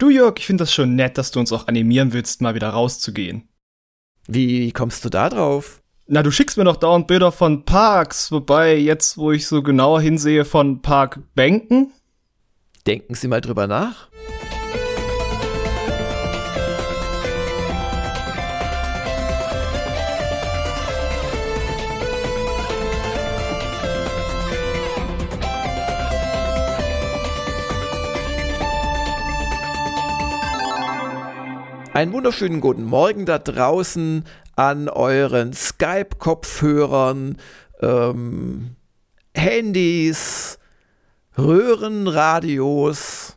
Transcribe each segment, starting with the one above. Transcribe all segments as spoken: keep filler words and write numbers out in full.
Du Jörg, ich finde das schon nett, dass du uns auch animieren willst, mal wieder rauszugehen. Wie kommst du da drauf? Na, du schickst mir doch dauernd Bilder von Parks, wobei jetzt, wo ich so genauer hinsehe, von Parkbänken. Denken Sie mal drüber nach. Einen wunderschönen guten Morgen da draußen an euren Skype-Kopfhörern, ähm, Handys, Röhrenradios,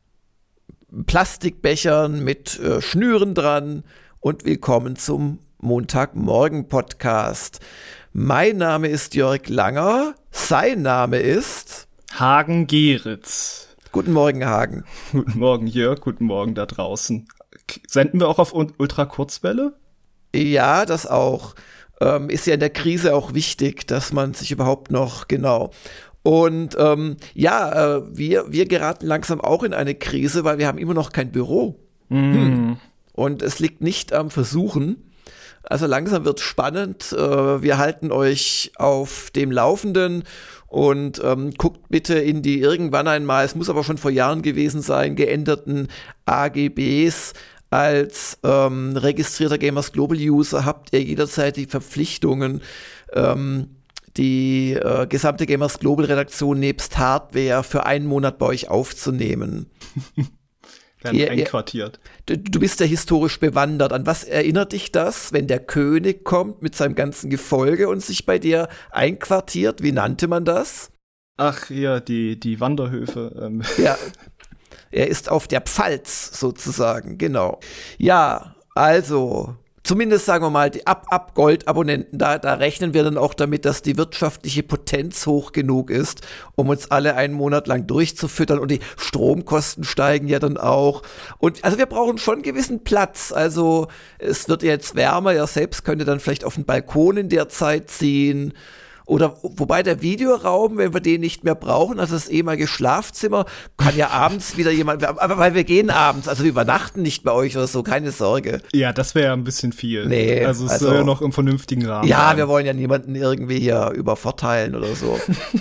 Plastikbechern mit äh, Schnüren dran und willkommen zum Montagmorgen-Podcast. Mein Name ist Jörg Langer, sein Name ist Hagen Geritz. Guten Morgen, Hagen. Guten Morgen, Jörg, guten Morgen da draußen. Senden wir auch auf Ultrakurzwelle? Ja, das auch. Ähm, ist ja in der Krise auch wichtig, dass man sich überhaupt noch, genau. Und ähm, ja, äh, wir, wir geraten langsam auch in eine Krise, weil wir haben immer noch kein Büro. Mm. Hm. Und es liegt nicht am Versuchen. Also langsam wird es spannend. Äh, wir halten euch auf dem Laufenden. Und ähm, guckt bitte in die irgendwann einmal, es muss aber schon vor Jahren gewesen sein, geänderten A G Bs. Als ähm, registrierter Gamers Global User habt ihr jederzeit die Verpflichtungen, ähm, die äh, gesamte Gamers Global Redaktion nebst Hardware für einen Monat bei euch aufzunehmen. Werden ihr, einquartiert. Du, du bist ja historisch bewandert. An was erinnert dich das, wenn der König kommt mit seinem ganzen Gefolge und sich bei dir einquartiert? Wie nannte man das? Ach ja, die, die Wanderhöfe. Ähm. Ja, er ist auf der Pfalz sozusagen, genau. Ja, also zumindest sagen wir mal, die Ab-Ab-Gold-Abonnenten, da, da rechnen wir dann auch damit, dass die wirtschaftliche Potenz hoch genug ist, um uns alle einen Monat lang durchzufüttern, und die Stromkosten steigen ja dann auch. Und also wir brauchen schon einen gewissen Platz. Also es wird jetzt wärmer, ja selbst könnt ihr dann vielleicht auf den Balkon in der Zeit ziehen. Oder wobei der Videoraum, wenn wir den nicht mehr brauchen, also das ehemalige Schlafzimmer, kann ja abends wieder jemand, aber weil wir gehen abends, also wir übernachten nicht bei euch oder so, keine Sorge. Ja, das wäre ja ein bisschen viel. Nee. Also es also, soll ja noch im vernünftigen Rahmen Ja, sein. Wir wollen ja niemanden irgendwie hier übervorteilen oder so.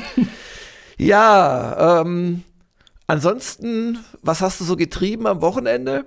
Ja, ähm, ansonsten, was hast du so getrieben am Wochenende?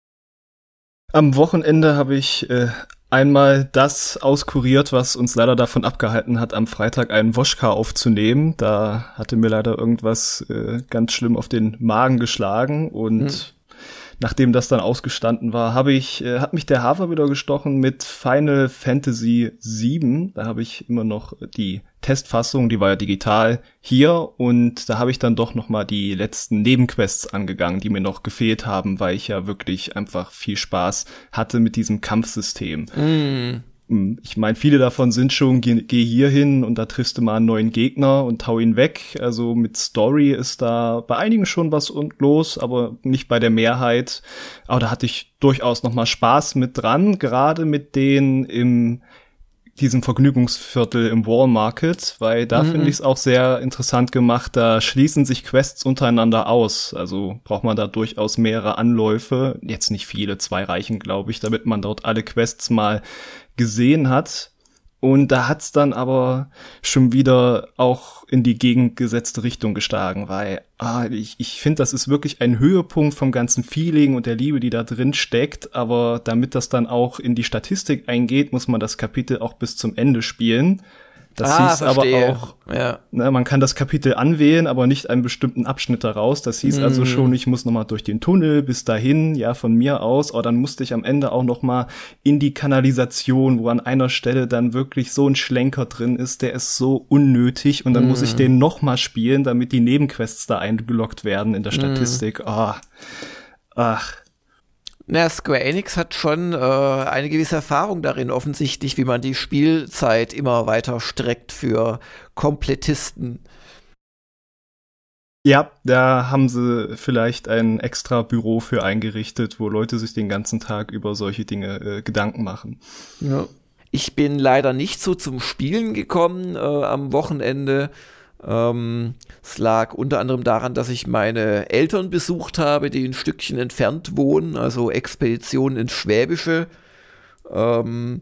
Am Wochenende habe ich äh, einmal das auskuriert, was uns leider davon abgehalten hat, am Freitag einen Woschka aufzunehmen. Da hatte mir leider irgendwas äh, ganz schlimm auf den Magen geschlagen und hm. nachdem das dann ausgestanden war, habe ich, äh, hat mich der Hafer wieder gestochen mit Final Fantasy sieben. Da habe ich immer noch die Testfassung, die war ja digital hier, und da habe ich dann doch noch mal die letzten Nebenquests angegangen, die mir noch gefehlt haben, weil ich ja wirklich einfach viel Spaß hatte mit diesem Kampfsystem. Mm. Ich meine, viele davon sind schon, geh, geh hier hin und da triffst du mal einen neuen Gegner und hau ihn weg. Also mit Story ist da bei einigen schon was los, aber nicht bei der Mehrheit. Aber da hatte ich durchaus noch mal Spaß mit dran, gerade mit denen im diesem Vergnügungsviertel im Wall Market, weil da mhm. finde ich es auch sehr interessant gemacht. Da schließen sich Quests untereinander aus. Also braucht man da durchaus mehrere Anläufe. Jetzt nicht viele, zwei reichen, glaube ich, damit man dort alle Quests mal gesehen hat. Und da hat's dann aber schon wieder auch in die gegengesetzte Richtung geschlagen, weil ah, ich, ich finde, das ist wirklich ein Höhepunkt vom ganzen Feeling und der Liebe, die da drin steckt. Aber damit das dann auch in die Statistik eingeht, muss man das Kapitel auch bis zum Ende spielen. Das ah, hieß verstehe. aber auch, ja. ne, man kann das Kapitel anwählen, aber nicht einen bestimmten Abschnitt daraus. Das hieß mm. also schon, ich muss nochmal durch den Tunnel bis dahin, ja, von mir aus. Aber dann musste ich am Ende auch nochmal in die Kanalisation, wo an einer Stelle dann wirklich so ein Schlenker drin ist, der ist so unnötig. Und dann mm. muss ich den nochmal spielen, damit die Nebenquests da eingeloggt werden in der Statistik. Ah, mm. ach. Na, Square Enix hat schon äh, eine gewisse Erfahrung darin, offensichtlich, wie man die Spielzeit immer weiter streckt für Komplettisten. Ja, da haben sie vielleicht ein extra Büro für eingerichtet, wo Leute sich den ganzen Tag über solche Dinge äh, Gedanken machen. Ja. Ich bin leider nicht so zum Spielen gekommen äh, am Wochenende, Ähm, es lag unter anderem daran, dass ich meine Eltern besucht habe, die ein Stückchen entfernt wohnen, also Expedition ins Schwäbische. Ähm,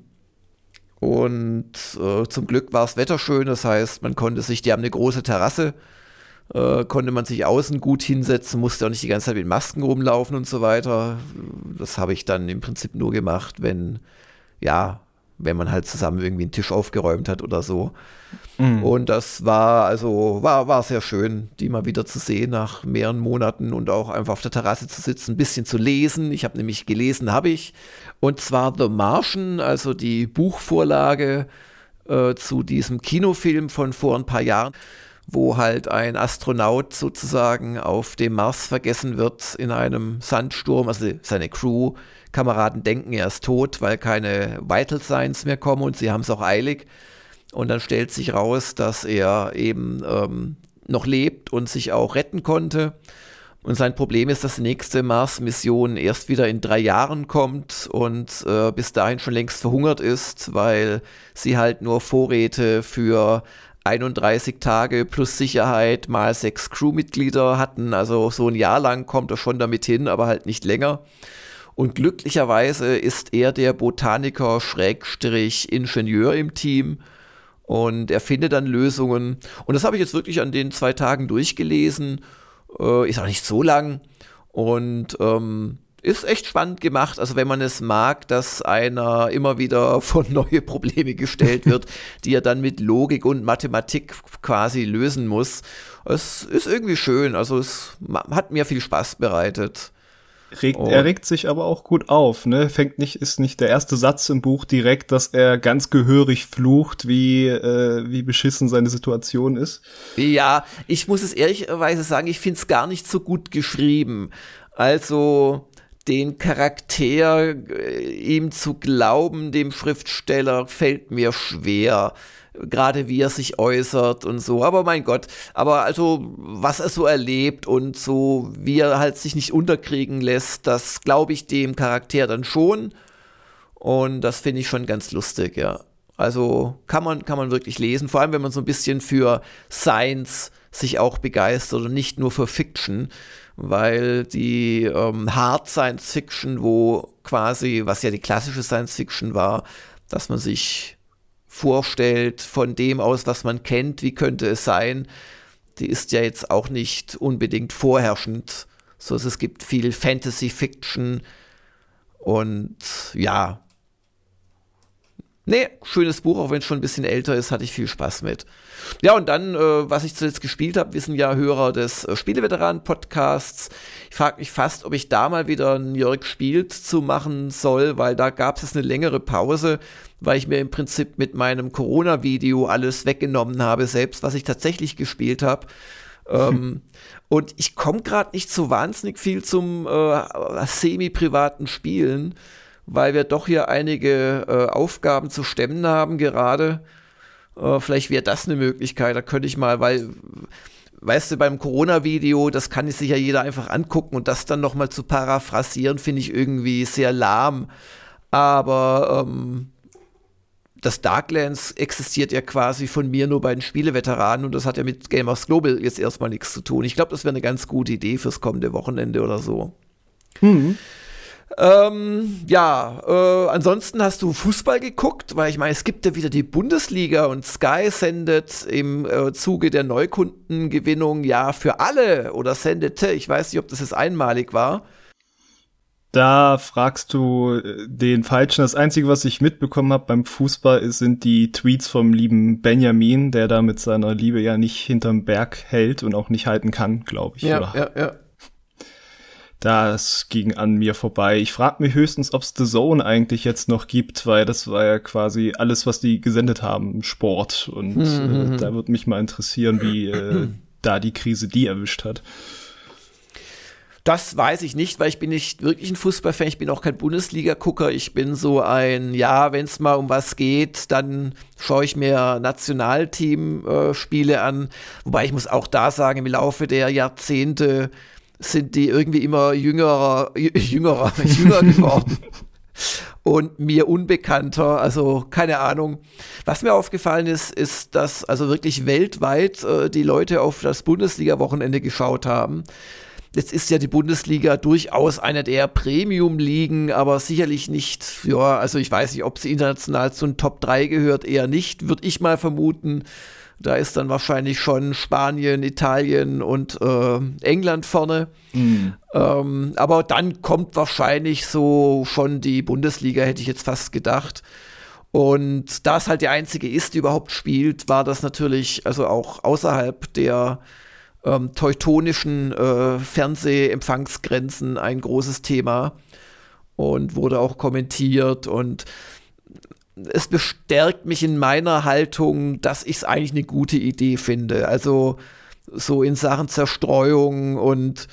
und äh, zum Glück war das Wetter schön, das heißt, man konnte sich, die haben eine große Terrasse, äh, konnte man sich außen gut hinsetzen, musste auch nicht die ganze Zeit mit Masken rumlaufen und so weiter. Das habe ich dann im Prinzip nur gemacht, wenn, ja, wenn man halt zusammen irgendwie einen Tisch aufgeräumt hat oder so. Mhm. Und das war also war, war sehr schön, die mal wieder zu sehen nach mehreren Monaten und auch einfach auf der Terrasse zu sitzen, ein bisschen zu lesen. Ich habe nämlich gelesen, habe ich. Und zwar The Martian, also die Buchvorlage äh, zu diesem Kinofilm von vor ein paar Jahren, wo halt ein Astronaut sozusagen auf dem Mars vergessen wird in einem Sandsturm, also seine Crew, Kameraden denken, er ist tot, weil keine Vital Signs mehr kommen und sie haben es auch eilig. Und dann stellt sich raus, dass er eben ähm, noch lebt und sich auch retten konnte. Und sein Problem ist, dass die nächste Mars-Mission erst wieder in drei Jahren kommt und äh, bis dahin schon längst verhungert ist, weil sie halt nur Vorräte für einunddreißig Tage plus Sicherheit mal sechs Crewmitglieder hatten. Also so ein Jahr lang kommt er schon damit hin, aber halt nicht länger. Und glücklicherweise ist er der Botaniker Schrägstrich Ingenieur im Team und er findet dann Lösungen. Und das habe ich jetzt wirklich an den zwei Tagen durchgelesen. Äh, ist auch nicht so lang und ähm, ist echt spannend gemacht. Also wenn man es mag, dass einer immer wieder vor neue Probleme gestellt wird, die er dann mit Logik und Mathematik quasi lösen muss. Es ist irgendwie schön. Also es hat mir viel Spaß bereitet. Regt, oh. Er regt sich aber auch gut auf, ne? Fängt nicht, ist nicht der erste Satz im Buch direkt, dass er ganz gehörig flucht, wie, äh, wie beschissen seine Situation ist. Ja, ich muss es ehrlicherweise sagen, ich finde es gar nicht so gut geschrieben. Also den Charakter, äh, ihm zu glauben, dem Schriftsteller, fällt mir schwer. Gerade wie er sich äußert und so, aber mein Gott, aber also was er so erlebt und so, wie er halt sich nicht unterkriegen lässt, das glaube ich dem Charakter dann schon und das finde ich schon ganz lustig, ja. Also kann man, kann man wirklich lesen, vor allem wenn man so ein bisschen für Science sich auch begeistert und nicht nur für Fiction, weil die ähm, Hard Science Fiction, wo quasi, was ja die klassische Science Fiction war, dass man sich vorstellt, von dem aus, was man kennt, wie könnte es sein, die ist ja jetzt auch nicht unbedingt vorherrschend. So, es gibt viel Fantasy-Fiction und ja, nee, schönes Buch, auch wenn es schon ein bisschen älter ist, hatte ich viel Spaß mit. Ja, und dann, äh, was ich zuletzt gespielt habe, wissen ja Hörer des äh, Spieleveteranen-Podcasts. Ich frage mich fast, ob ich da mal wieder ein Jörg spielt zu machen soll, weil da gab es eine längere Pause, weil ich mir im Prinzip mit meinem Corona-Video alles weggenommen habe, selbst was ich tatsächlich gespielt habe. ähm, und ich komme gerade nicht so wahnsinnig viel zum äh, semi-privaten Spielen, weil wir doch hier einige äh, Aufgaben zu stemmen haben gerade. Äh, vielleicht wäre das eine Möglichkeit, da könnte ich mal, weil, weißt du, beim Corona-Video, das kann sich ja jeder einfach angucken und das dann nochmal zu paraphrasieren, finde ich irgendwie sehr lahm. Aber ähm, das Darklands existiert ja quasi von mir nur bei den Spieleveteranen und das hat ja mit Gamers Global jetzt erstmal nichts zu tun. Ich glaube, das wäre eine ganz gute Idee fürs kommende Wochenende oder so. Mhm. Ähm, ja, äh, ansonsten hast du Fußball geguckt, weil ich meine, es gibt ja wieder die Bundesliga und Sky sendet im äh, Zuge der Neukundengewinnung ja für alle oder sendete, ich weiß nicht, ob das jetzt einmalig war. Da fragst du den Falschen. Das Einzige, was ich mitbekommen habe beim Fußball, ist, sind die Tweets vom lieben Benjamin, der da mit seiner Liebe ja nicht hinterm Berg hält und auch nicht halten kann, glaube ich. Ja, oder? ja, ja. Das ging an mir vorbei. Ich frage mich höchstens, ob es The Zone eigentlich jetzt noch gibt, weil das war ja quasi alles, was die gesendet haben, Sport. Und mhm. äh, da würde mich mal interessieren, wie äh, da die Krise die erwischt hat. Das weiß ich nicht, weil ich bin nicht wirklich ein Fußballfan, ich bin auch kein Bundesliga-Gucker, ich bin so ein, ja, wenn es mal um was geht, dann schaue ich mir Nationalteam-Spiele äh, an, wobei ich muss auch da sagen, im Laufe der Jahrzehnte sind die irgendwie immer jüngerer, jüngerer, jünger geworden. und mir unbekannter, also keine Ahnung. Was mir aufgefallen ist, ist, dass also wirklich weltweit äh, die Leute auf das Bundesliga-Wochenende geschaut haben. Jetzt ist ja die Bundesliga durchaus eine der Premium-Ligen, aber sicherlich nicht, ja, also ich weiß nicht, ob sie international zu den Top drei gehört, eher nicht, würde ich mal vermuten. Da ist dann wahrscheinlich schon Spanien, Italien und äh, England vorne. Mhm. Ähm, aber dann kommt wahrscheinlich so schon die Bundesliga, hätte ich jetzt fast gedacht. Und da es halt die einzige ist, die überhaupt spielt, war das natürlich also auch außerhalb der ähm, teutonischen äh, Fernsehempfangsgrenzen ein großes Thema und wurde auch kommentiert und es bestärkt mich in meiner Haltung, dass ich es eigentlich eine gute Idee finde. Also so in Sachen Zerstreuung und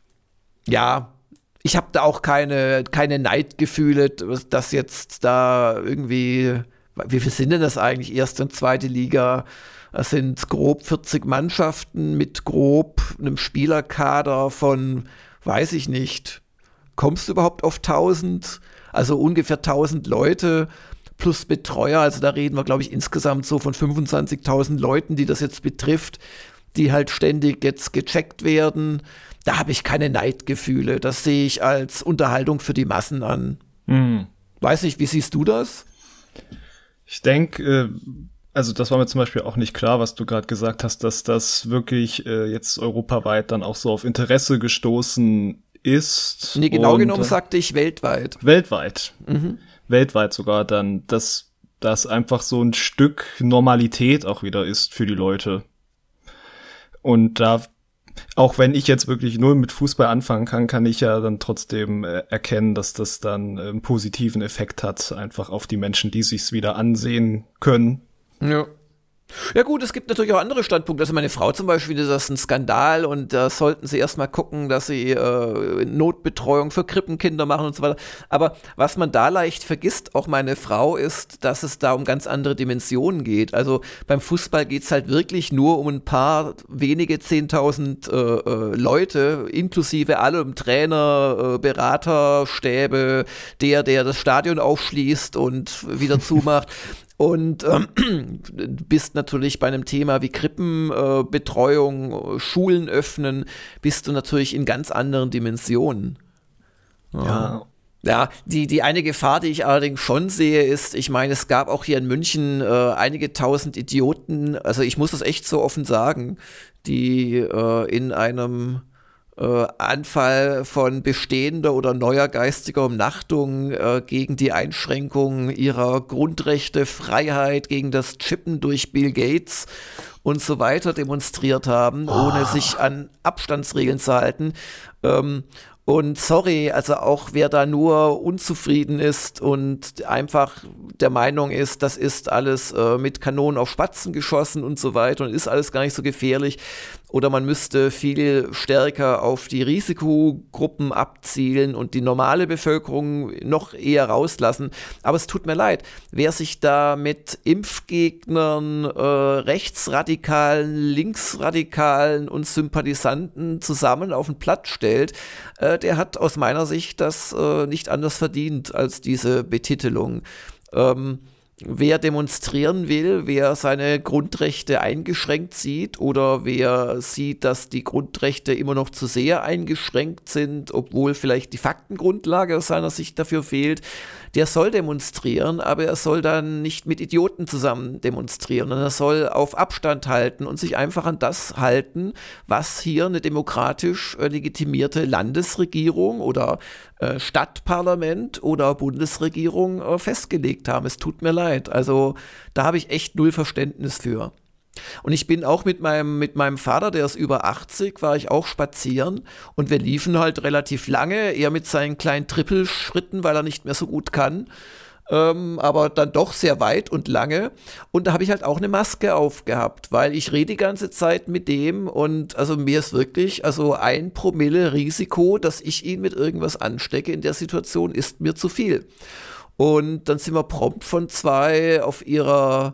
ja, ich habe da auch keine, keine Neidgefühle, dass jetzt da irgendwie, wie viel sind denn das eigentlich, erste und zweite Liga? Das sind grob vierzig Mannschaften mit grob einem Spielerkader von, weiß ich nicht, kommst du überhaupt auf tausend? Also ungefähr tausend Leute plus Betreuer, also da reden wir, glaube ich, insgesamt so von fünfundzwanzigtausend Leuten, die das jetzt betrifft, die halt ständig jetzt gecheckt werden. Da habe ich keine Neidgefühle. Das sehe ich als Unterhaltung für die Massen an. Mhm. Weiß nicht, wie siehst du das? Ich denke, also das war mir zum Beispiel auch nicht klar, was du gerade gesagt hast, dass das wirklich jetzt europaweit dann auch so auf Interesse gestoßen ist. Nee, genau genommen sagte ich weltweit. Weltweit. Mhm. Weltweit sogar dann, dass das einfach so ein Stück Normalität auch wieder ist für die Leute. Und da, auch wenn ich jetzt wirklich nur mit Fußball anfangen kann, kann ich ja dann trotzdem äh, erkennen, dass das dann äh, einen positiven Effekt hat, einfach auf die Menschen, die sich's wieder ansehen können. Ja. Ja gut, es gibt natürlich auch andere Standpunkte. Also meine Frau zum Beispiel, das ist ein Skandal und da sollten sie erstmal gucken, dass sie äh, Notbetreuung für Krippenkinder machen und so weiter. Aber was man da leicht vergisst, auch meine Frau, ist, dass es da um ganz andere Dimensionen geht. Also beim Fußball geht es halt wirklich nur um ein paar wenige zehntausend äh, äh, Leute, inklusive allem Trainer, äh, Berater, Stäbe, der, der das Stadion aufschließt und wieder zumacht. Und ähm, bist natürlich bei einem Thema wie Krippenbetreuung, äh, Schulen öffnen, bist du natürlich in ganz anderen Dimensionen. Ja. ja. Ja, die, die eine Gefahr, die ich allerdings schon sehe, ist, ich meine, es gab auch hier in München äh, einige tausend Idioten, also ich muss das echt so offen sagen, die äh, in einem Äh, Anfall von bestehender oder neuer geistiger Umnachtung äh, gegen die Einschränkung ihrer Grundrechte, Freiheit, gegen das Chippen durch Bill Gates und so weiter demonstriert haben, oh. ohne sich an Abstandsregeln zu halten. Ähm, Und sorry, also auch wer da nur unzufrieden ist und einfach der Meinung ist, das ist alles äh, mit Kanonen auf Spatzen geschossen und so weiter und ist alles gar nicht so gefährlich. Oder man müsste viel stärker auf die Risikogruppen abzielen und die normale Bevölkerung noch eher rauslassen. Aber es tut mir leid, wer sich da mit Impfgegnern, äh, Rechtsradikalen, Linksradikalen und Sympathisanten zusammen auf den Platz stellt, äh, der hat aus meiner Sicht das äh, nicht anders verdient als diese Betitelung. Ähm, Wer demonstrieren will, wer seine Grundrechte eingeschränkt sieht oder wer sieht, dass die Grundrechte immer noch zu sehr eingeschränkt sind, obwohl vielleicht die Faktengrundlage aus seiner Sicht dafür fehlt, der soll demonstrieren, aber er soll dann nicht mit Idioten zusammen demonstrieren, sondern er soll auf Abstand halten und sich einfach an das halten, was hier eine demokratisch äh, legitimierte Landesregierung oder äh, Stadtparlament oder Bundesregierung äh, festgelegt haben. Es tut mir leid. Also da habe ich echt null Verständnis für. Und ich bin auch mit meinem, mit meinem Vater, der ist über achtzig, war ich auch spazieren und wir liefen halt relativ lange, er mit seinen kleinen Trippelschritten, weil er nicht mehr so gut kann, ähm, aber dann doch sehr weit und lange. Und da habe ich halt auch eine Maske aufgehabt, weil ich rede die ganze Zeit mit dem und also mir ist wirklich, also ein Promille Risiko, dass ich ihn mit irgendwas anstecke in der Situation, ist mir zu viel. Und dann sind wir prompt von zwei auf ihrer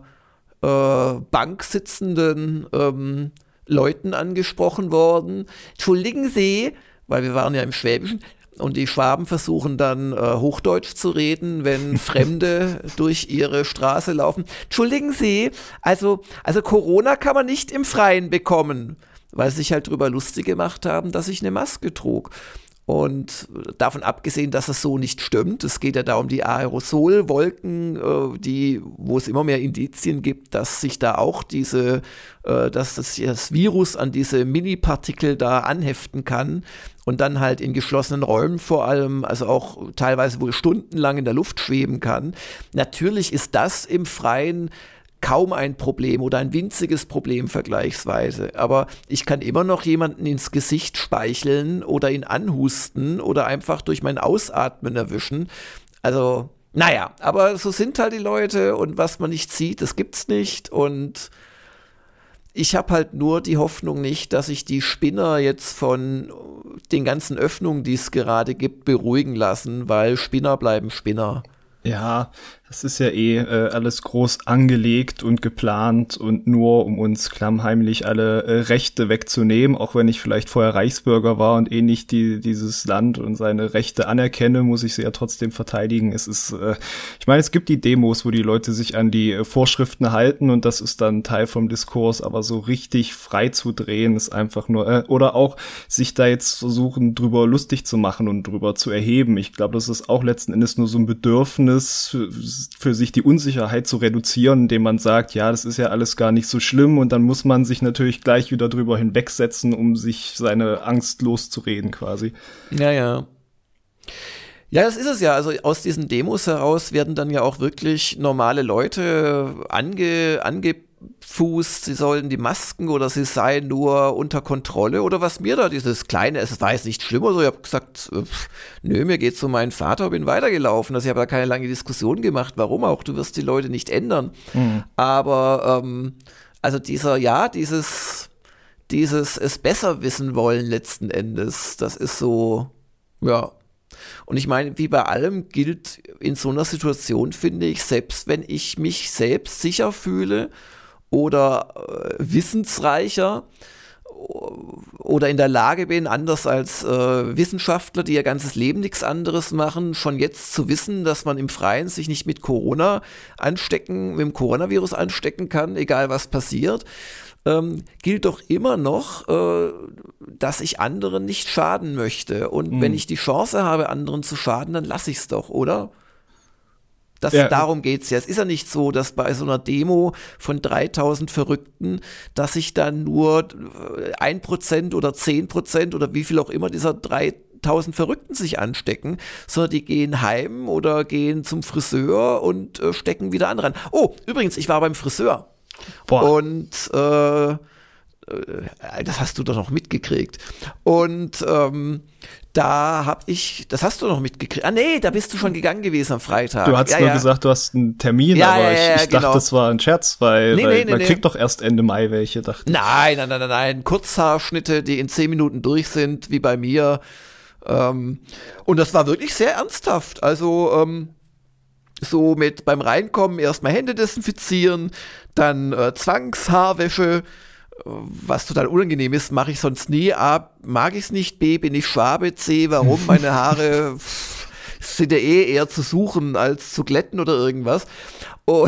äh, Bank sitzenden ähm, Leuten angesprochen worden. Entschuldigen Sie, weil wir waren ja im Schwäbischen, Und die Schwaben versuchen dann äh, Hochdeutsch zu reden, wenn Fremde durch ihre Straße laufen. Entschuldigen Sie, also, also Corona kann man nicht im Freien bekommen, weil sie sich halt drüber lustig gemacht haben, dass ich eine Maske trug. Und davon abgesehen, dass es so nicht stimmt, es geht ja da um die Aerosolwolken, äh, die, wo es immer mehr Indizien gibt, dass sich da auch diese, äh, dass das, das Virus an diese Mini-Partikel da anheften kann und dann halt in geschlossenen Räumen vor allem, also auch teilweise wohl stundenlang in der Luft schweben kann. Natürlich ist das im Freien kaum ein Problem oder ein winziges Problem vergleichsweise. Aber ich kann immer noch jemanden ins Gesicht speicheln oder ihn anhusten oder einfach durch mein Ausatmen erwischen. Also, naja, aber so sind halt die Leute und was man nicht sieht, das gibt's nicht. Und ich habe halt nur die Hoffnung nicht, dass sich die Spinner jetzt von den ganzen Öffnungen, die es gerade gibt, beruhigen lassen, weil Spinner bleiben Spinner. Ja, das ist ja eh äh, alles groß angelegt und geplant und nur, um uns klammheimlich alle äh, Rechte wegzunehmen. Auch wenn ich vielleicht vorher Reichsbürger war und eh nicht die, dieses Land und seine Rechte anerkenne, muss ich sie ja trotzdem verteidigen. Es ist, äh, ich meine, es gibt die Demos, wo die Leute sich an die äh, Vorschriften halten und das ist dann Teil vom Diskurs, aber so richtig frei zu drehen ist einfach nur, äh, oder auch sich da jetzt versuchen, drüber lustig zu machen und drüber zu erheben. Ich glaube, das ist auch letzten Endes nur so ein Bedürfnis für, für sich die Unsicherheit zu reduzieren, indem man sagt, ja, das ist ja alles gar nicht so schlimm und dann muss man sich natürlich gleich wieder drüber hinwegsetzen, um sich seine Angst loszureden quasi. Ja, ja. Ja, das ist es ja. Also aus diesen Demos heraus werden dann ja auch wirklich normale Leute ange, angefußt, sie sollen die Masken oder sie seien nur unter Kontrolle oder was mir da dieses kleine, es war jetzt nicht schlimm oder so, ich habe gesagt, pff, nö, mir geht's um meinen Vater, bin weitergelaufen. Also ich habe da keine lange Diskussion gemacht, warum auch, du wirst die Leute nicht ändern. Mhm. Aber ähm, also dieser, ja, dieses, dieses es besser wissen wollen letzten Endes, das ist so, ja. Und ich meine, wie bei allem gilt in so einer Situation, finde ich, selbst wenn ich mich selbst sicher fühle oder äh, wissensreicher oder in der Lage bin, anders als äh, Wissenschaftler, die ihr ganzes Leben nichts anderes machen, schon jetzt zu wissen, dass man im Freien sich nicht mit Corona anstecken, mit dem Coronavirus anstecken kann, egal was passiert, ähm, gilt doch immer noch, äh, dass ich anderen nicht schaden möchte. Und mhm. wenn ich die Chance habe, anderen zu schaden, dann lasse ich es doch, oder? Das, ja. Darum geht's ja. Es ist ja nicht so, dass bei so einer Demo von dreitausend Verrückten, dass sich dann nur ein Prozent oder zehn Prozent oder wie viel auch immer dieser dreitausend Verrückten sich anstecken, sondern die gehen heim oder gehen zum Friseur und äh, stecken wieder andere an. Oh, übrigens, ich war beim Friseur. Boah. Und äh, das hast du doch noch mitgekriegt. Und ähm, da hab ich, das hast du noch mitgekriegt. Ah nee, da bist du schon gegangen gewesen am Freitag. Du hast ja, nur ja. gesagt, du hast einen Termin, ja, aber ja, ja, ich, ich genau. dachte, das war ein Scherz, weil, nee, weil nee, nee, man nee. kriegt doch erst Ende Mai welche, dachte ich. Nein, nein, nein, nein, nein. Kurzhaarschnitte, die in zehn Minuten durch sind, wie bei mir. Ähm, und das war wirklich sehr ernsthaft. Also, ähm, so mit beim Reinkommen erstmal Hände desinfizieren, dann äh, Zwangshaarwäsche, was total unangenehm ist, mache ich sonst nie. A, mag ich es nicht, B, bin ich Schwabe, C, warum? Meine Haare pff, sind ja eh eher zu suchen als zu glätten oder irgendwas. Und,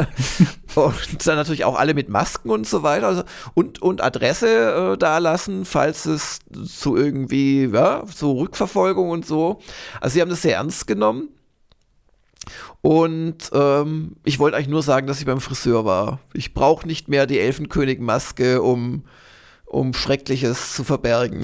und dann natürlich auch alle mit Masken und so weiter. Also, und, und Adresse äh, da lassen, falls es zu irgendwie, ja, so Rückverfolgung und so. Also sie haben das sehr ernst genommen. Und ähm, ich wollte eigentlich nur sagen, dass ich beim Friseur war. Ich brauche nicht mehr die Elfenkönig-Maske, um, um Schreckliches zu verbergen.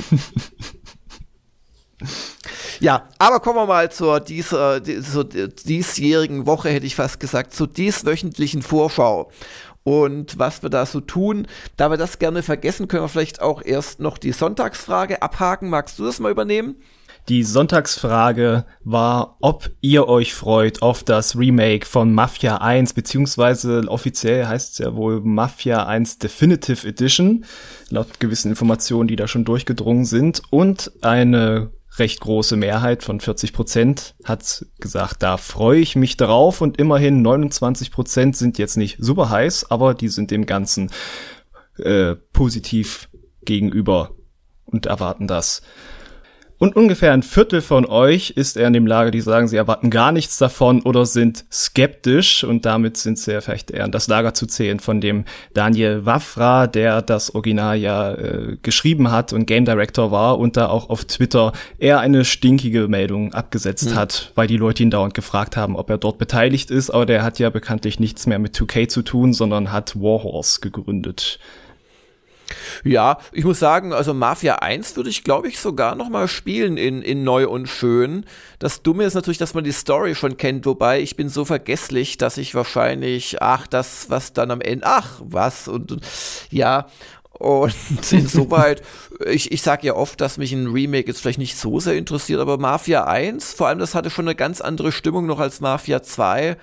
Ja, aber kommen wir mal zur, dieser, zur diesjährigen Woche, hätte ich fast gesagt, zur dieswöchentlichen Vorschau. Und was wir da so tun, da wir das gerne vergessen, können wir vielleicht auch erst noch die Sonntagsfrage abhaken. Magst du das mal übernehmen? Die Sonntagsfrage war, ob ihr euch freut auf das Remake von Mafia eins, beziehungsweise offiziell heißt es ja wohl Mafia eins Definitive Edition, laut gewissen Informationen, die da schon durchgedrungen sind. Und eine recht große Mehrheit von vierzig Prozent hat gesagt, da freue ich mich drauf. Und immerhin neunundzwanzig Prozent sind jetzt nicht super heiß, aber die sind dem Ganzen äh, positiv gegenüber und erwarten das. Und ungefähr ein Viertel von euch ist eher in dem Lager, die sagen, sie erwarten gar nichts davon oder sind skeptisch. Und damit sind sie ja vielleicht eher in das Lager zu zählen von dem Daniel Wafra, der das Original ja äh, geschrieben hat und Game Director war und da auch auf Twitter eher eine stinkige Meldung abgesetzt mhm. hat, weil die Leute ihn dauernd gefragt haben, ob er dort beteiligt ist. Aber der hat ja bekanntlich nichts mehr mit zwei K zu tun, sondern hat Warhorse gegründet. Ja, ich muss sagen, also Mafia eins würde ich, glaube ich, sogar noch mal spielen in, in neu und schön. Das Dumme ist natürlich, dass man die Story schon kennt, wobei ich bin so vergesslich, dass ich wahrscheinlich, ach, das, was dann am Ende, ach, was, und, und ja, und insoweit, ich, ich sage ja oft, dass mich ein Remake jetzt vielleicht nicht so sehr interessiert, aber Mafia eins, vor allem das hatte schon eine ganz andere Stimmung noch als Mafia zwei,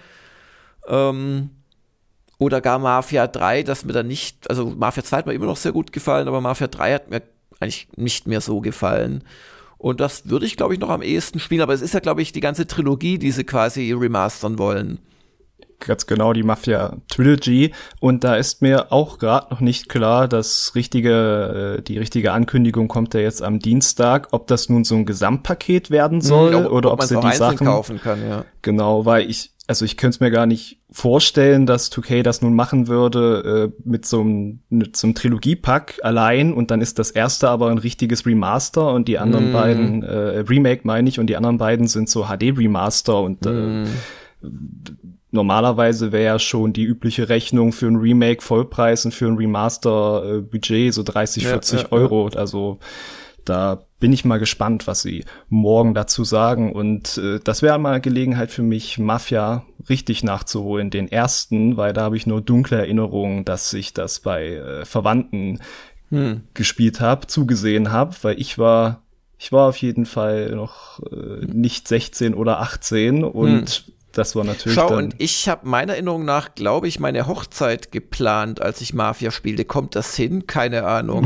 ähm, oder gar Mafia drei, das mir dann nicht, also Mafia zwei hat mir immer noch sehr gut gefallen, aber Mafia drei hat mir eigentlich nicht mehr so gefallen. Und das würde ich, glaube ich, noch am ehesten spielen, aber es ist ja, glaube ich, die ganze Trilogie, die sie quasi remastern wollen. Ganz genau, die Mafia Trilogy. Und da ist mir auch gerade noch nicht klar, das richtige, die richtige Ankündigung kommt ja jetzt am Dienstag, ob das nun so ein Gesamtpaket werden soll mhm, ob, oder ob, ob sie die Sachen kaufen kann, ja. Genau, weil ich Also ich könnte es mir gar nicht vorstellen, dass zwei K das nun machen würde äh, mit so einem, mit so einem Trilogiepack allein und dann ist das erste aber ein richtiges Remaster und die anderen mm. beiden, äh, Remake meine ich, und die anderen beiden sind so H D-Remaster und mm. äh, normalerweise wäre ja schon die übliche Rechnung für ein Remake Vollpreis und für ein Remaster äh, Budget so dreißig, vierzig ja, ja, Euro, ja. Also da bin ich mal gespannt, was sie morgen dazu sagen. Und äh, das wäre mal Gelegenheit für mich, Mafia richtig nachzuholen, den ersten, weil da habe ich nur dunkle Erinnerungen, dass ich das bei äh, Verwandten hm. gespielt habe, zugesehen habe, weil ich war, ich war auf jeden Fall noch äh, nicht sechzehn oder achtzehn und hm. das war natürlich Schau, dann und ich habe meiner Erinnerung nach, glaube ich, meine Hochzeit geplant, als ich Mafia spielte. Kommt das hin? Keine Ahnung.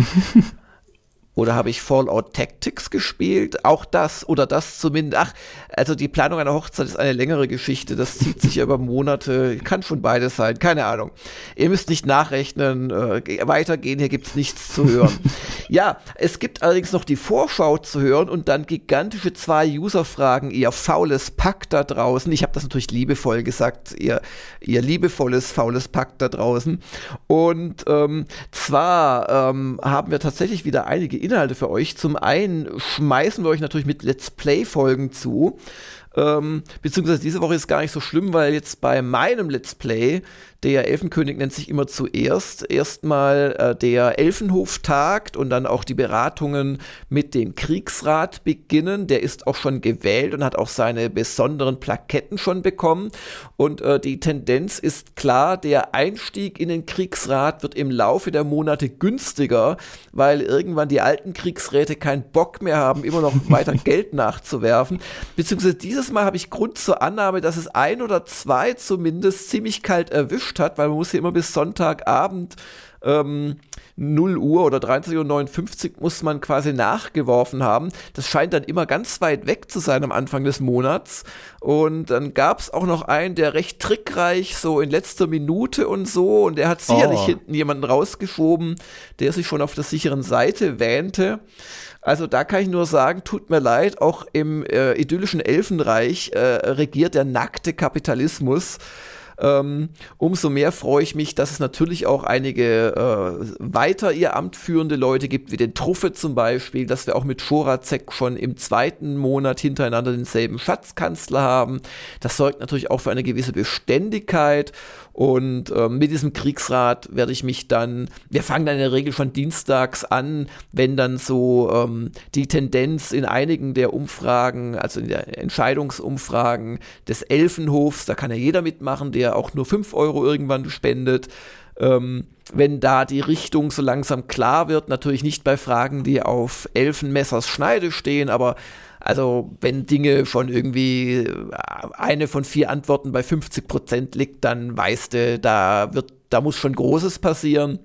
Oder habe ich Fallout Tactics gespielt? Auch das oder das zumindest. Ach, also die Planung einer Hochzeit ist eine längere Geschichte. Das zieht sich ja über Monate. Kann schon beides sein. Keine Ahnung. Ihr müsst nicht nachrechnen. Äh, weitergehen. Hier gibt's nichts zu hören. Ja, es gibt allerdings noch die Vorschau zu hören und dann gigantische zwei User-Fragen. Ihr faules Pack da draußen. Ich habe das natürlich liebevoll gesagt. Ihr, ihr liebevolles, faules Pack da draußen. Und ähm, zwar ähm, haben wir tatsächlich wieder einige Inhalte für euch. Zum einen schmeißen wir euch natürlich mit Let's Play-Folgen zu. Ähm, beziehungsweise diese Woche ist gar nicht so schlimm, weil jetzt bei meinem Let's Play, der Elfenkönig nennt sich immer zuerst, erstmal äh, der Elfenhof tagt und dann auch die Beratungen mit dem Kriegsrat beginnen. Der ist auch schon gewählt und hat auch seine besonderen Plaketten schon bekommen. Und äh, die Tendenz ist klar, der Einstieg in den Kriegsrat wird im Laufe der Monate günstiger, weil irgendwann die alten Kriegsräte keinen Bock mehr haben, immer noch weiter Geld nachzuwerfen. Beziehungsweise dieses Mal habe ich Grund zur Annahme, dass es ein oder zwei zumindest ziemlich kalt erwischt hat, weil man muss ja immer bis Sonntagabend ähm, null Uhr oder dreiundzwanzig Uhr neunundfünfzig muss man quasi nachgeworfen haben. Das scheint dann immer ganz weit weg zu sein am Anfang des Monats. Und dann gab es auch noch einen, der recht trickreich, so in letzter Minute und so, und der hat sicherlich oh. hinten jemanden rausgeschoben, der sich schon auf der sicheren Seite wähnte. Also da kann ich nur sagen, tut mir leid, auch im äh, idyllischen Elfenreich äh, regiert der nackte Kapitalismus. Ähm, umso mehr freue ich mich, dass es natürlich auch einige äh, weiter ihr Amt führende Leute gibt, wie den Truffe zum Beispiel, dass wir auch mit Schorazek schon im zweiten Monat hintereinander denselben Schatzkanzler haben. Das sorgt natürlich auch für eine gewisse Beständigkeit. Und ähm, mit diesem Kriegsrat werde ich mich dann, wir fangen dann in der Regel schon dienstags an, wenn dann so ähm, die Tendenz in einigen der Umfragen, also in der Entscheidungsumfragen des Elfenhofs, da kann ja jeder mitmachen, der auch nur fünf Euro irgendwann spendet, ähm, wenn da die Richtung so langsam klar wird, natürlich nicht bei Fragen, die auf Elfenmessers Schneide stehen, aber also wenn Dinge schon irgendwie eine von vier Antworten bei fünfzig Prozent liegt, dann weißt du, da wird, da muss schon Großes passieren.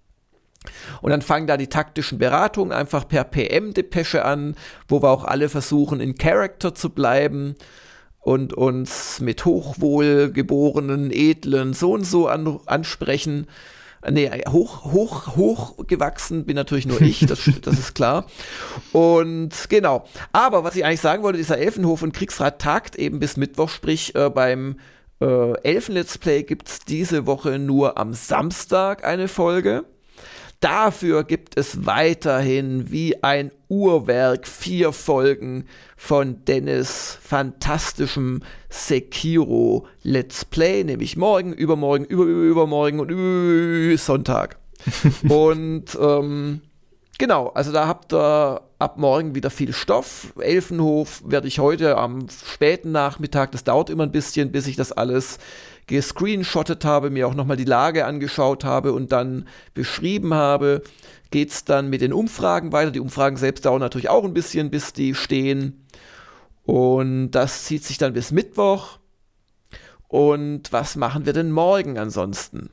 Und dann fangen da die taktischen Beratungen einfach per P M-Depesche an, wo wir auch alle versuchen, in Character zu bleiben und uns mit hochwohlgeborenen, edlen so und so an, ansprechen. Nee, hoch, hoch, hoch gewachsen bin natürlich nur ich, das, das ist klar. Und genau. Aber was ich eigentlich sagen wollte, dieser Elfenhof und Kriegsrat tagt eben bis Mittwoch, sprich äh, beim äh, Elfen-Let's Play gibt's diese Woche nur am Samstag eine Folge. Dafür gibt es weiterhin wie ein Uhrwerk vier Folgen von Dennis' fantastischem Sekiro Let's Play, nämlich morgen, übermorgen, über, übermorgen und über Sonntag. Und ähm, genau, also da habt ihr ab morgen wieder viel Stoff. Elfenhof werde ich heute am späten Nachmittag, das dauert immer ein bisschen, bis ich das alles gescreenshottet habe, mir auch nochmal die Lage angeschaut habe und dann beschrieben habe, geht's dann mit den Umfragen weiter. Die Umfragen selbst dauern natürlich auch ein bisschen, bis die stehen. Und das zieht sich dann bis Mittwoch. Und was machen wir denn morgen ansonsten?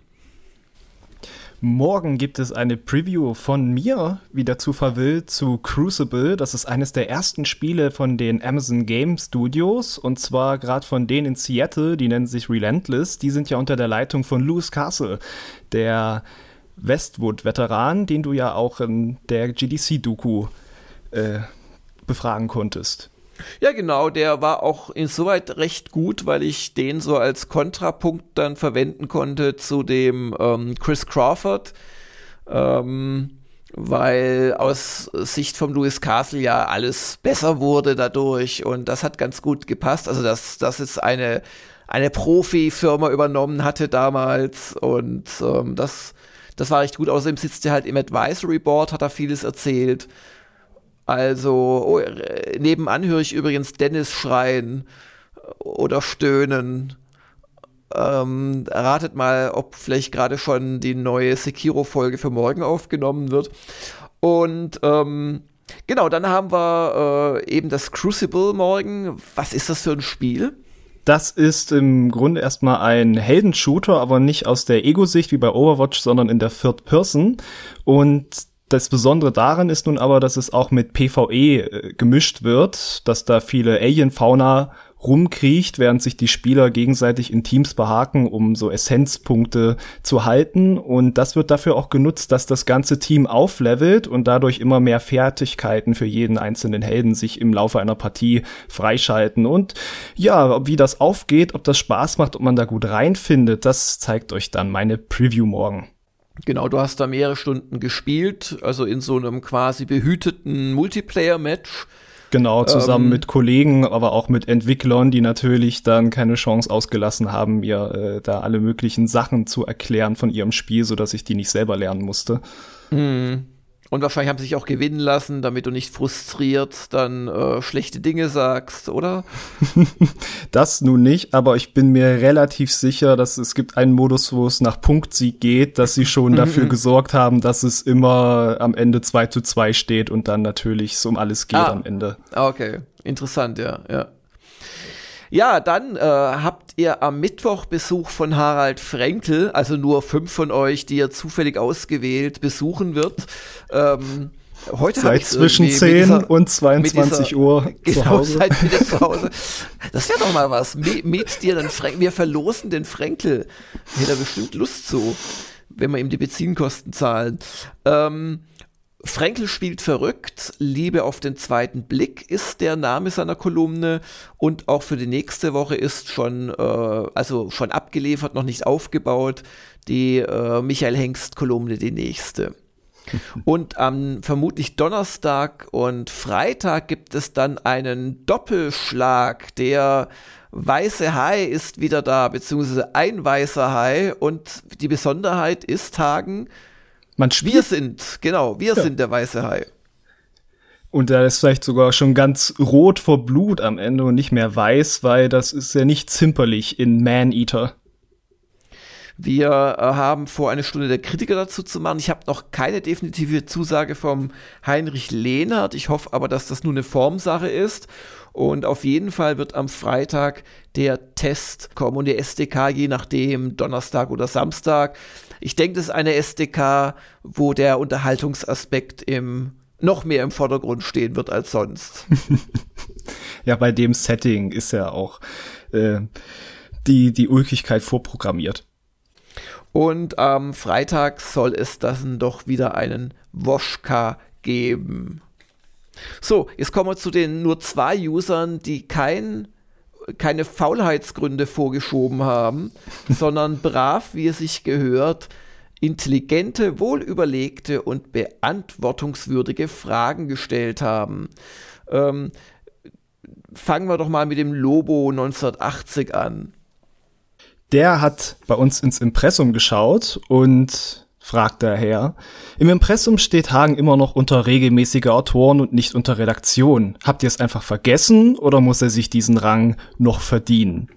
Morgen gibt es eine Preview von mir, wie der Zufall will, zu Crucible. Das ist eines der ersten Spiele von den Amazon Game Studios und zwar gerade von denen in Seattle, die nennen sich Relentless. Die sind ja unter der Leitung von Lewis Castle, der Westwood-Veteran, den du ja auch in der G D C-Doku äh, befragen konntest. Ja, genau, der war auch insoweit recht gut, weil ich den so als Kontrapunkt dann verwenden konnte zu dem ähm, Chris Crawford, ähm, weil aus Sicht vom Lewis Castle ja alles besser wurde dadurch und das hat ganz gut gepasst, also dass das ist eine eine Profi-Firma übernommen hatte damals und ähm, das das war recht gut, außerdem sitzt er halt im Advisory Board, hat er vieles erzählt. Also, oh, nebenan höre ich übrigens Dennis schreien oder stöhnen. Ähm, ratet mal, ob vielleicht gerade schon die neue Sekiro-Folge für morgen aufgenommen wird. Und ähm, genau, dann haben wir äh, eben das Crucible morgen. Was ist das für ein Spiel? Das ist im Grunde erstmal ein Heldenshooter, aber nicht aus der Ego-Sicht wie bei Overwatch, sondern in der Third Person. Und das Besondere daran ist nun aber, dass es auch mit PvE äh, gemischt wird, dass da viele Alien-Fauna rumkriecht, während sich die Spieler gegenseitig in Teams behaken, um so Essenzpunkte zu halten. Und das wird dafür auch genutzt, dass das ganze Team auflevelt und dadurch immer mehr Fertigkeiten für jeden einzelnen Helden sich im Laufe einer Partie freischalten. Und ja, wie das aufgeht, ob das Spaß macht, ob man da gut reinfindet, das zeigt euch dann meine Preview morgen. Genau, du hast da mehrere Stunden gespielt, also in so einem quasi behüteten Multiplayer-Match. Genau, zusammen ähm, mit Kollegen, aber auch mit Entwicklern, die natürlich dann keine Chance ausgelassen haben, mir äh, da alle möglichen Sachen zu erklären von ihrem Spiel, sodass ich die nicht selber lernen musste. Mhm. Und wahrscheinlich haben sie sich auch gewinnen lassen, damit du nicht frustriert dann äh, schlechte Dinge sagst, oder? Das nun nicht, aber ich bin mir relativ sicher, dass es gibt einen Modus, wo es nach Punktsieg geht, dass sie schon dafür gesorgt haben, dass es immer am Ende zwei zu zwei steht und dann natürlich es um alles geht ah, am Ende. Okay, interessant, ja, ja. Ja, dann äh, habt ihr am Mittwoch Besuch von Harald Frenkel, also nur fünf von euch, die er zufällig ausgewählt besuchen wird. Ähm, heute Seid zwischen zehn dieser, und zweiundzwanzig dieser, Uhr genau, zu Hause. Seid bitte zu Hause. Das wäre doch mal was. Mit dir den Frenkel. Wir verlosen den Frenkel. Hätte er bestimmt Lust zu, wenn wir ihm die Benzinkosten zahlen. Ähm, Frenkel spielt verrückt, Liebe auf den zweiten Blick ist der Name seiner Kolumne und auch für die nächste Woche ist schon, äh, also schon abgeliefert, noch nicht aufgebaut, die äh, Michael Hengst-Kolumne, die nächste. Und am vermutlich Donnerstag und Freitag gibt es dann einen Doppelschlag. Der weiße Hai ist wieder da, beziehungsweise ein weißer Hai und die Besonderheit ist, Hagen, Man spielt. Wir sind, genau, wir ja. sind der weiße Hai. Und der ist vielleicht sogar schon ganz rot vor Blut am Ende und nicht mehr weiß, weil das ist ja nicht zimperlich in Man-Eater. Wir äh, haben vor, eine Stunde der Kritiker dazu zu machen. Ich habe noch keine definitive Zusage vom Heinrich Lehnhardt. Ich hoffe aber, dass das nur eine Formsache ist. Und auf jeden Fall wird am Freitag der Test kommen und der S D K, je nachdem, Donnerstag oder Samstag. Ich denke, das ist eine S D K, wo der Unterhaltungsaspekt im, noch mehr im Vordergrund stehen wird als sonst. Ja, bei dem Setting ist ja auch äh, die, die Ulkigkeit vorprogrammiert. Und am Freitag soll es dann doch wieder einen Woschka geben. So, jetzt kommen wir zu den nur zwei Usern, die kein, keine Faulheitsgründe vorgeschoben haben, sondern brav, wie es sich gehört, intelligente, wohlüberlegte und beantwortungswürdige Fragen gestellt haben. Ähm, fangen wir doch mal mit dem Lobo neunzehnhundertachtzig an. Der hat bei uns ins Impressum geschaut und fragt daher, im Impressum steht Hagen immer noch unter regelmäßiger Autoren und nicht unter Redaktion. Habt ihr es einfach vergessen oder muss er sich diesen Rang noch verdienen?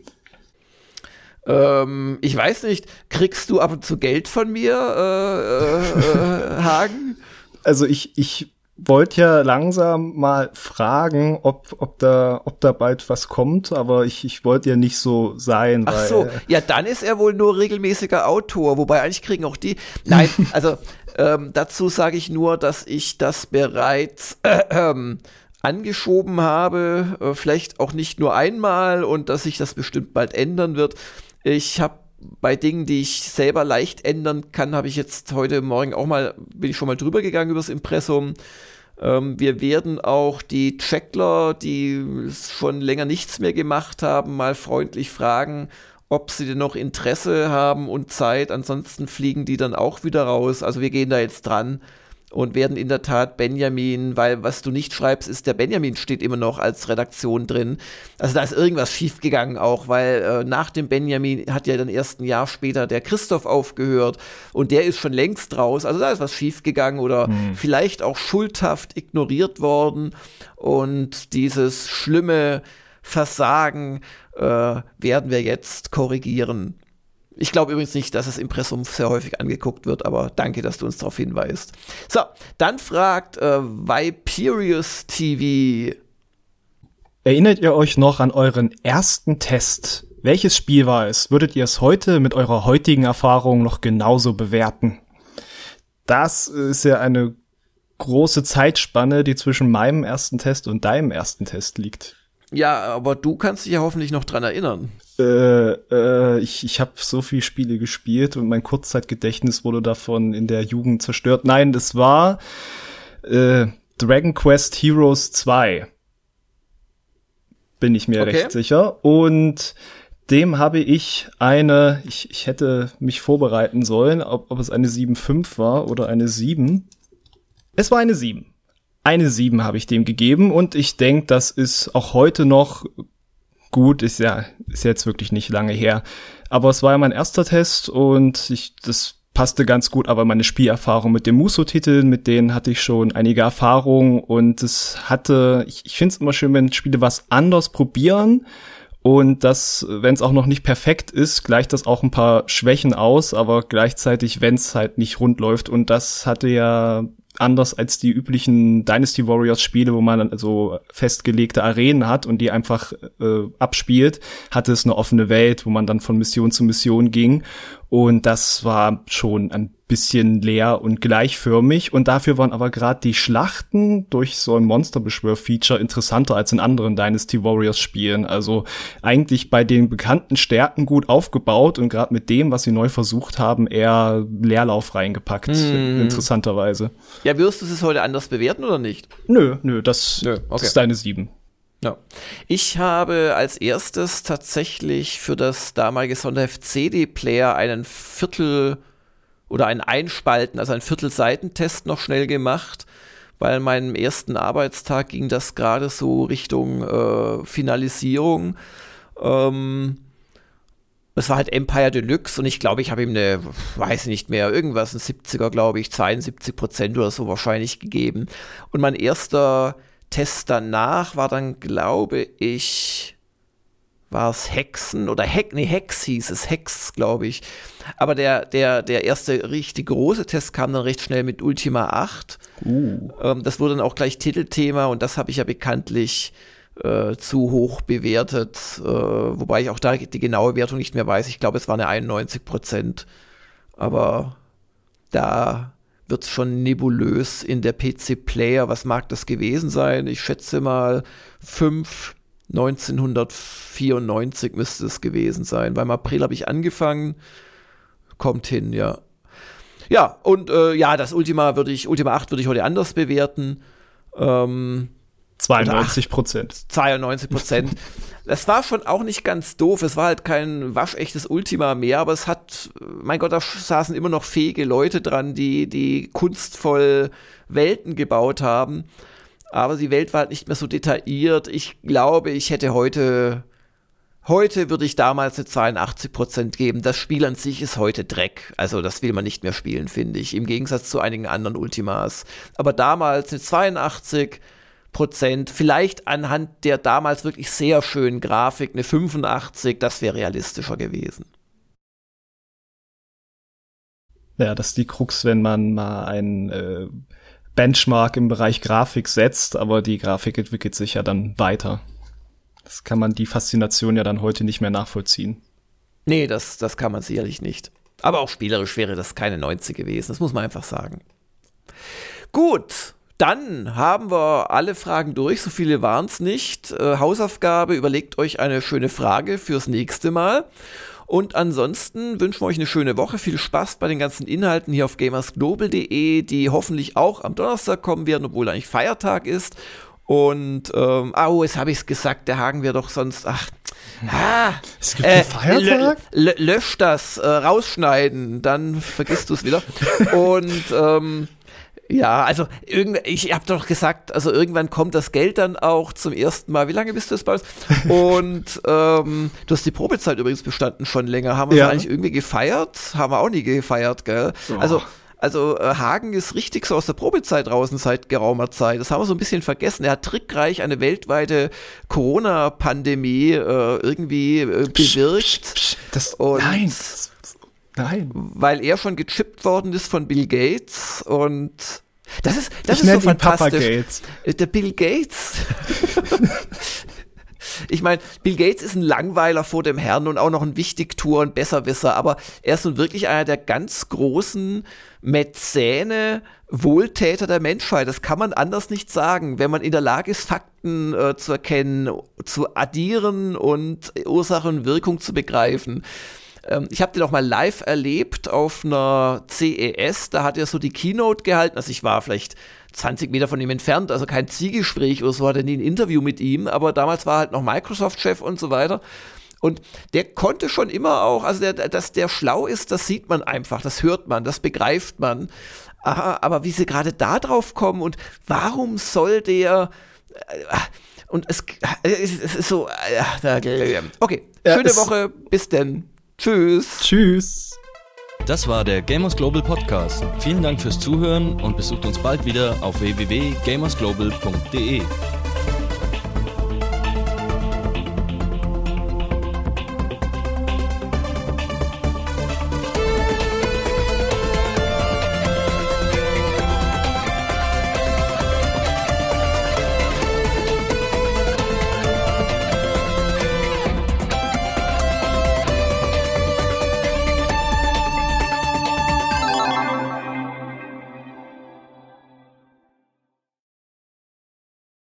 Ähm, ich weiß nicht, kriegst du ab und zu Geld von mir, äh, äh, äh, Hagen? Also ich, ich wollte ja langsam mal fragen, ob, ob da, ob da bald was kommt, aber ich, ich wollte ja nicht so sein. Ach weil so, ja, dann ist er wohl nur regelmäßiger Autor, wobei eigentlich kriegen auch die, nein, also ähm, dazu sage ich nur, dass ich das bereits äh, ähm, angeschoben habe, äh, vielleicht auch nicht nur einmal und dass sich das bestimmt bald ändern wird. Ich habe bei Dingen, die ich selber leicht ändern kann, habe ich jetzt heute Morgen auch mal, bin ich schon mal drüber gegangen über das Impressum. Ähm, wir werden auch die Checkler, die schon länger nichts mehr gemacht haben, mal freundlich fragen, ob sie denn noch Interesse haben und Zeit. Ansonsten fliegen die dann auch wieder raus. Also wir gehen da jetzt dran und werden in der Tat Benjamin, weil was du nicht schreibst, ist, der Benjamin steht immer noch als Redaktion drin. Also da ist irgendwas schiefgegangen auch, weil äh, nach dem Benjamin hat ja dann erst ein Jahr später der Christoph aufgehört und der ist schon längst raus. Also da ist was schiefgegangen oder hm. vielleicht auch schuldhaft ignoriert worden und dieses schlimme Versagen äh, werden wir jetzt korrigieren. Ich glaube übrigens nicht, dass das Impressum sehr häufig angeguckt wird, aber danke, dass du uns darauf hinweist. So, dann fragt äh, Viperius T V. Erinnert ihr euch noch an euren ersten Test? Welches Spiel war es? Würdet ihr es heute mit eurer heutigen Erfahrung noch genauso bewerten? Das ist ja eine große Zeitspanne, die zwischen meinem ersten Test und deinem ersten Test liegt. Ja, aber du kannst dich ja hoffentlich noch dran erinnern. Äh, äh, ich, ich habe so viele Spiele gespielt und mein Kurzzeitgedächtnis wurde davon in der Jugend zerstört. Nein, das war äh, Dragon Quest Heroes zwei. Bin ich mir okay. recht sicher. Und dem habe ich eine, ich, ich hätte mich vorbereiten sollen, ob, ob es eine sieben Komma fünf war oder eine sieben. Es war eine sieben. Eine sieben habe ich dem gegeben und ich denke, das ist auch heute noch gut, ist ja ist jetzt wirklich nicht lange her. Aber es war ja mein erster Test und ich, das passte ganz gut, aber meine Spielerfahrung mit den Muso-Titeln, mit denen hatte ich schon einige Erfahrungen und es hatte, ich, ich finde es immer schön, wenn Spiele was anders probieren und das, wenn es auch noch nicht perfekt ist, gleicht das auch ein paar Schwächen aus, aber gleichzeitig, wenn es halt nicht rund läuft und das hatte ja anders als die üblichen Dynasty Warriors Spiele, wo man also festgelegte Arenen hat und die einfach äh, abspielt, hatte es eine offene Welt, wo man dann von Mission zu Mission ging und das war schon ein bisschen leer und gleichförmig und dafür waren aber gerade die Schlachten durch so ein Monsterbeschwör-Feature interessanter als in anderen Dynasty Warriors Spielen. Also eigentlich bei den bekannten Stärken gut aufgebaut und gerade mit dem, was sie neu versucht haben, eher Leerlauf reingepackt, hm. interessanterweise. Ja, wirst du es heute anders bewerten oder nicht? Nö, nö, das, nö, okay. das ist deine sieben. Ja. Ich habe als erstes tatsächlich für das damalige Sonderheft C D-Player einen Viertel oder ein Einspalten, also ein Viertelseitentest noch schnell gemacht, weil an meinem ersten Arbeitstag ging das gerade so Richtung äh, Finalisierung. Ähm, es war halt Empire Deluxe und ich glaube, ich habe ihm eine, weiß nicht mehr, irgendwas, ein siebziger, glaube ich, zweiundsiebzig Prozent oder so wahrscheinlich gegeben. Und mein erster Test danach war dann, glaube ich, war es Hexen oder Hex, nee, Hex hieß es, Hex, glaube ich. Aber der, der, der erste richtig große Test kam dann recht schnell mit Ultima acht. Uh. Ähm, das wurde dann auch gleich Titelthema und das habe ich ja bekanntlich äh, zu hoch bewertet, äh, wobei ich auch da die genaue Wertung nicht mehr weiß. Ich glaube, es war eine einundneunzig Prozent. Aber da wird es schon nebulös in der P C-Player. Was mag das gewesen sein? Ich schätze mal fünf. neunzehnhundertvierundneunzig müsste es gewesen sein. Weil im April habe ich angefangen. kommt hin, ja. Ja, und äh, ja, das Ultima würde ich, Ultima acht würde ich heute anders bewerten. Ähm, zweiundneunzig Prozent. zweiundneunzig Prozent. Das war schon auch nicht ganz doof. Es war halt kein waschechtes Ultima mehr, aber es hat, mein Gott, da saßen immer noch fähige Leute dran, die, die kunstvoll Welten gebaut haben. Aber die Welt war halt nicht mehr so detailliert. Ich glaube, ich hätte heute, heute würde ich damals eine zweiundachtzig Prozent geben. Das Spiel an sich ist heute Dreck. Also das will man nicht mehr spielen, finde ich. Im Gegensatz zu einigen anderen Ultimas. Aber damals eine zweiundachtzig Prozent, vielleicht anhand der damals wirklich sehr schönen Grafik eine fünfundachtzig, das wäre realistischer gewesen. Ja, das ist die Krux, wenn man mal einen äh, Benchmark im Bereich Grafik setzt, aber die Grafik entwickelt sich ja dann weiter. Das kann man die Faszination ja dann heute nicht mehr nachvollziehen. Nee, das, das kann man sicherlich nicht. Aber auch spielerisch wäre das keine neunzig gewesen, das muss man einfach sagen. Gut. Dann haben wir alle Fragen durch, so viele waren es nicht. Äh, Hausaufgabe, überlegt euch eine schöne Frage fürs nächste Mal. Und ansonsten wünschen wir euch eine schöne Woche, viel Spaß bei den ganzen Inhalten hier auf gamersglobal punkt de, die hoffentlich auch am Donnerstag kommen werden, obwohl eigentlich Feiertag ist. Und, ähm, oh, jetzt habe ich es gesagt, der Hagen wäre doch sonst, ach, ah, es gibt einen äh, Feiertag? Lö- lösch das, äh, rausschneiden, dann vergisst du es wieder. Und, ähm, ja, also irgend, ich habe doch gesagt, also irgendwann kommt das Geld dann auch zum ersten Mal. Wie lange bist du jetzt bei uns? Und ähm, du hast die Probezeit übrigens bestanden schon länger. Haben wir ja. das eigentlich irgendwie gefeiert? Haben wir auch nie gefeiert, gell? Oh. Also also äh, Hagen ist richtig so aus der Probezeit draußen seit geraumer Zeit. Das haben wir so ein bisschen vergessen. Er hat trickreich eine weltweite Corona-Pandemie äh, irgendwie äh, bewirkt. Psch, psch, das, und nein. Nein. Weil er schon gechippt worden ist von Bill Gates und das ist, das ich ist so fantastisch. Papa Gates. Der Bill Gates. Ich meine, Bill Gates ist ein Langweiler vor dem Herrn und auch noch ein Wichtigtuer und Besserwisser, aber er ist nun wirklich einer der ganz großen Mäzene, Wohltäter der Menschheit. Das kann man anders nicht sagen, wenn man in der Lage ist, Fakten äh, zu erkennen, zu addieren und Ursache und Wirkung zu begreifen. Ich habe den auch mal live erlebt auf einer C E S, da hat er so die Keynote gehalten, also ich war vielleicht zwanzig Meter von ihm entfernt, also kein Zielgespräch oder so, hatte nie ein Interview mit ihm, aber damals war er halt noch Microsoft-Chef und so weiter und der konnte schon immer auch, also der, dass der schlau ist, das sieht man einfach, das hört man, das begreift man, Aha, aber wie sie gerade da drauf kommen und warum soll der... Und es, es ist so... Okay, schöne ja, Woche, bis denn. Tschüss. Tschüss. Das war der Gamers Global Podcast. Vielen Dank fürs Zuhören und besucht uns bald wieder auf w w w punkt gamersglobal punkt de.